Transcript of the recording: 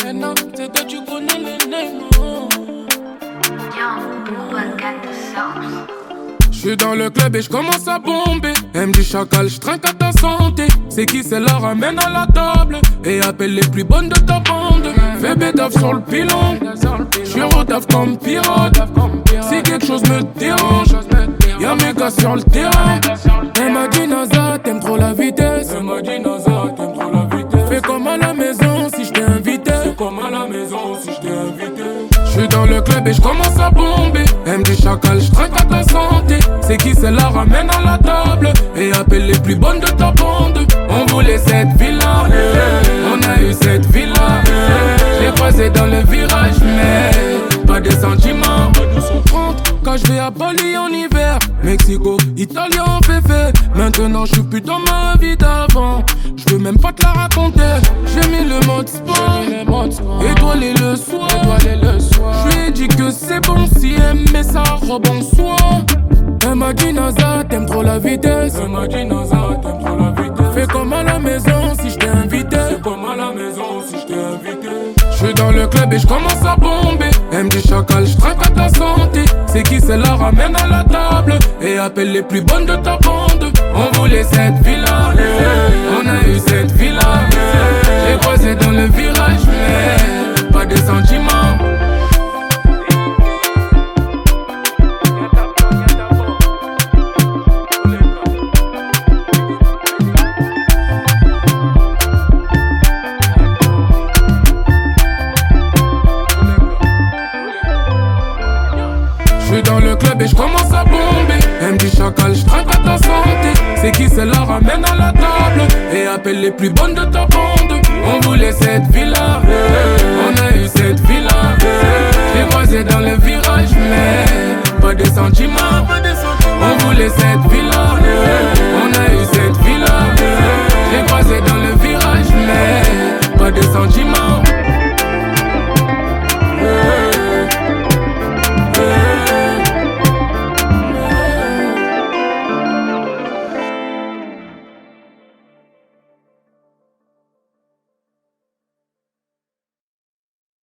Maintenant, c'est que tu connais les names. J'suis dans le club et j'commence à bomber. Elle me dit chacal, j'trinque à ta santé. C'est qui c'est la ramène à la table et appelle les plus bonnes de ta bande. Fais bédaf sur le pilon. J'suis rodaf comme pirate. Si quelque chose me dérange, y'a mes gars sur le terrain. Elle m'a dit Naza, t'aimes trop la vitesse. Elle m'a dit Naza, t'aimes trop la vitesse. Fais comme à la maison si j't'ai invité. Fais comme à la maison si j't'ai invité. J'suis dans le club et j'commence à bomber. Elle me dit chacal, j'trinque à ta santé. C'est qui c'est la ramène à la table et appelle les plus bonnes de ta bande. On voulait cette villa, on a eu cette villa. J'ai croisé dans le virage mais pas de sentiments. 230 quand je vais à Bali en hiver. Mexico, Italie en féfé. Maintenant je suis plus dans ma vie d'avant. Je veux même pas te la raconter. J'ai mis le mode sport, étoilé le soir. Je lui ai dit que c'est bon si elle met sa robe en soie. Elle m'a dit Naza, t'aimes trop la vitesse. Elle m'a dit Naza, t'aimes trop la vitesse. Fais comme à la maison si je t'ai invité. Fais comme à la maison si je t'ai invité. J'suis dans le club et j'commence à bomber. Elle me dit chacal, j'trinque à ta santé. C'est qui c'est la ramène à la table et appelle les plus bonnes de ta bande. On voulait cette villa, on a eu cette villa. J'ai croisé dans le virage mais pas de sentiments. J'suis dans le club et j'commence à bomber. Elle me dit chacal, j'trinque à ta santé. C'est qui c'est la ramène à la table et appelle les plus bonnes de ta bande. On voulait cette villa, on a eu cette villa. J'ai croisé dans le virage mais pas de sentiments. On voulait cette villa, on a eu cette villa.